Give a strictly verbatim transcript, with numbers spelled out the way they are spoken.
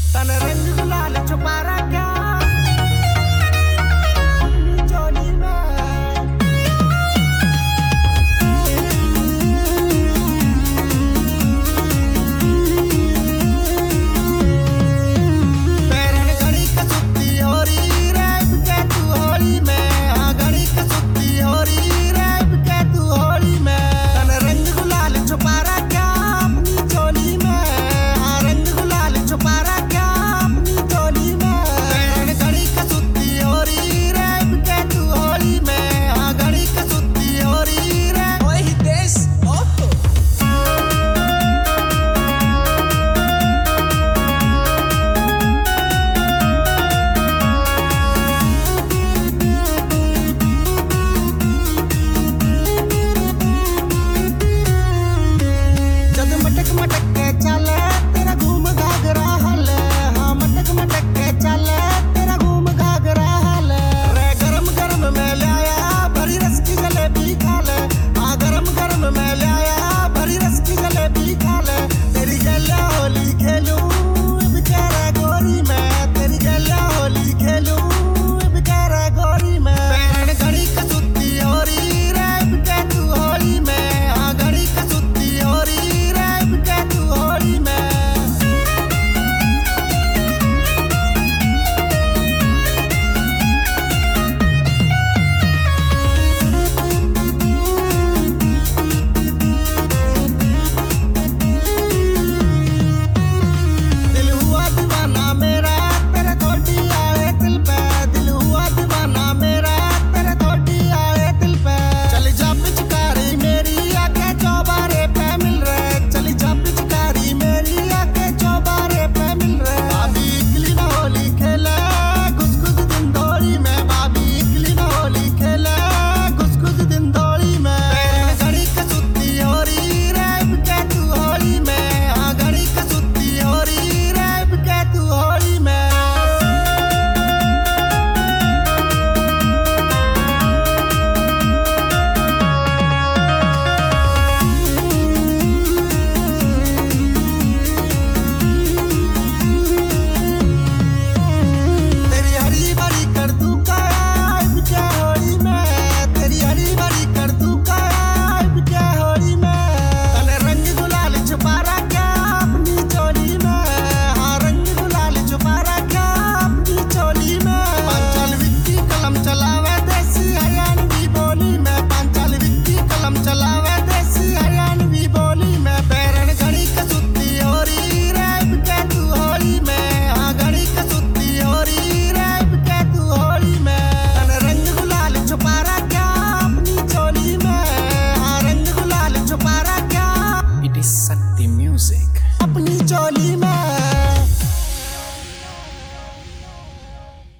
तन रंग गुलाल छुपा रखा चोली में। पैरन घड़ी कसुती हो रही रैप के तू होली में। हाँ घड़ी कसुती हो रही रैप के तू होली में। तन रंग गुलाल छुपा रखा अपनी चोली में। हाँ रंग गुलाल छुपा रखा अपनी चोली में। पैरन घड़ी कसुती हो रही रैप के तू होली में। हाँ घड़ी कसुती हो रही रैप। Oi, Hidesh, Otto. जद मटक मटक के चले तेरा घूम घाघरा हले। हाँ मटक मटक के चले तेरा घूम घाघरा हले। रे गरम गरम में लाया भरी रस की जलेबी खा ले। हाँ गरम गरम में लाया भरी रस की जलेबी खा ले। तेरी गला होली खेलूं बेचारा गोरी में। तेरी गला होली खेलूं बेचारा गोरी में। पैरन घड़ी कसुती हो रही रैप के तू होली में। हाँ घड़ी कसुती हो रही रैप के तू होली में। दिल हुआ दीवाना मेरा तेरे थोड़ी आए दिल पे। दिल हुआ दीवाना मेरा तेरे थोड़ी आए दिल पे। चली जा पिचकारी मेरी आके चौबारे पे मिल रहे। चली जा पिचकारी मेरी आके चौबारे पे मिल रहे। भाभी इकली ना होली खेले घुस घुस दिन दौड़ी में। भाभी इकली ना होली खेले घुस घुस दिन दौड़ी में। पैरन घड़ी कसुती हो रही रैप के तू होली में। हाँ घड़ी कसुती हो रही रैप के तू होली में। तेरी हरी भरी कर तू काया क्या होली में। तेरी हरी भरी कर तू काया क्या होली में। तने रंग गुलाल छुपा रखा अपनी चोली में। हाँ रंग गुलाल छुपा रखा अपनी चोली में। पांचल विक्की कलम चलावे देसी हरियाणवी बोली में। पांचल विक्की कलम चलावे देसी हरियाणवी बोली में। पैरन घड़ी कसुती हो रही रैप के तू होली में। हाँ घड़ी कसुती हो रही रैप के तू होली में। तन रंग गुलाल छुपा रखा अपनी चोली में। हाँ रंग गुलाल छुपा रखा It is Sakti Music. अपनी चोली में।